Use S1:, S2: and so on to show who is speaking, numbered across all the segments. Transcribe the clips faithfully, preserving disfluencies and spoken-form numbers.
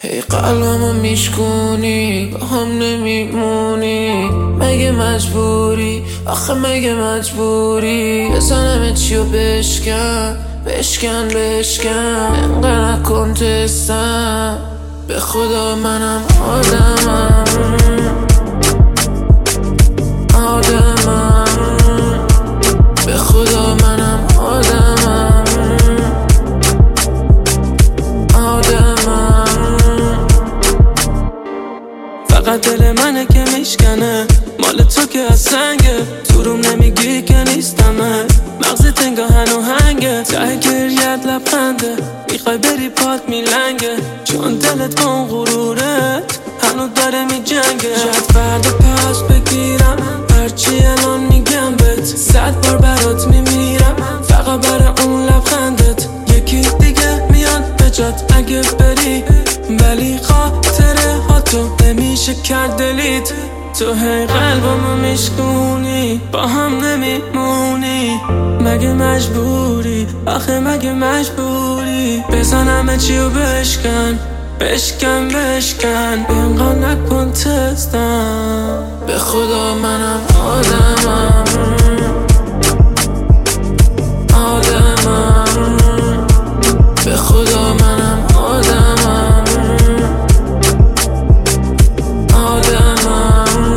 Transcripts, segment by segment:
S1: هی قلبمو میشکونی با هم نمیمونی، مگه مجبوری؟ آخه مگه مجبوری؟ بزنم چیو بشکن بشکن بشکن، انقدر نکن تستم، به خدا منم آدمم آدمم، به خدا منم آدمم آدمم.
S2: فقط دل منه که میشکنه، مال تو که از سنگه، تو روم نمیگی که نیستمه، مغزت انگاه هنوهنگه، ته گریت لبخنده، میخوای بری پات میلنگه، چون دلت با اون غرورت هنو داره میجنگه. شاید فردا پس بگیرم هرچی الان میگم بهت، صد بار برات میمیرم فقط برای اون لبخندت. یکی دیگه میاد به جات اگه بری، ولی خاطره ها تو نمیشه کرد دلیت. تو هی قلبمو میشکونی با هم نمیمونی، مگه مجبوری؟ آخه مگه مجبوری؟ بزنم چیو بشکن بشکن بشکن، اینقدر نکن تستم،
S1: به خدا منم آدمم آدمم، به خدا منم آدمم آدمم.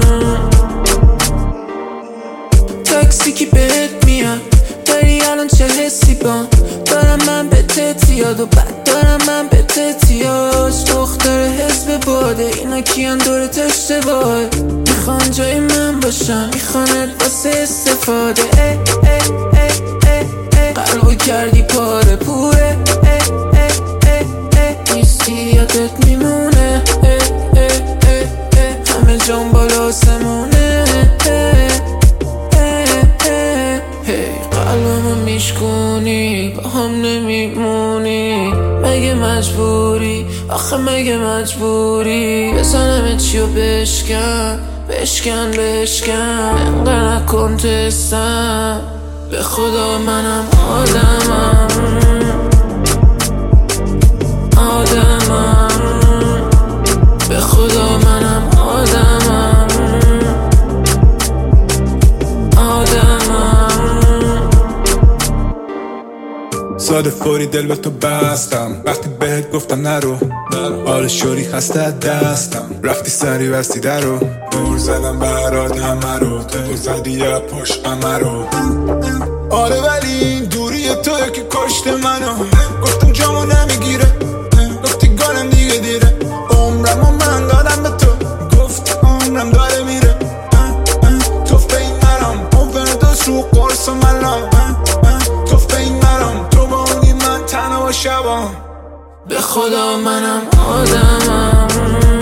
S1: تاکسی کی بهت میاد؟ داری الان چه حسی بان؟ دارم من به تتیاد و بعد دارم من به تتیاش. دختر حزب باده اینا کیان دورت اشتباهه، میخوان جای من باشم میخوانت واسه استفاده. اه اه اه اه اه، قلبو کردی پاره پوره، اه اه اه اه، نیستی یادت میمونه، اه اه اه اه، همه جان بالا آسمونه. قلبمو میشکونی با هم نمیمونی، مگه مجبوری؟ آخه مگه مجبوری؟ بزنم چیو بشکن بشکن بشکن، انقدر نکن تستم، به خدا منم آدمم آدمم، به خدا منم آدمم آدمم.
S3: ساده فوری دل به تو بستم، وقتی بهت گفتم نرو، آره شوری خسته دستم، رفتی سری بستی درو، دور زدم برات همه رو، تو زدی یه پشت همه رو. آره ولی این دوری توی که کشت منو، گفتم جامو نمیگیره، گفتی گالم دیگه دیره، عمرمو من دادم به تو، گفتی عمرم داره میره، تو فین نرم اووردوز رو قرص و ملام، تو فین نرم تو با اونی من تنها و شبام،
S1: به خدا منم آدمم